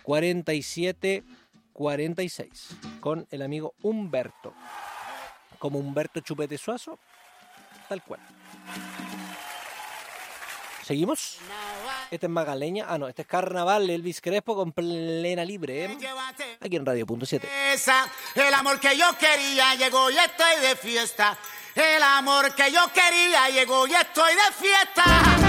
4746 con el amigo Humberto. Como Humberto Chupete Suazo, tal cual. ¿Seguimos? Este es Magaleña. Ah, no, este es Carnaval, Elvis Crespo con Plena Libre, ¿eh? Aquí en Radio.7. El amor que yo quería llegó y estoy de fiesta. El amor que yo quería llegó y estoy de fiesta.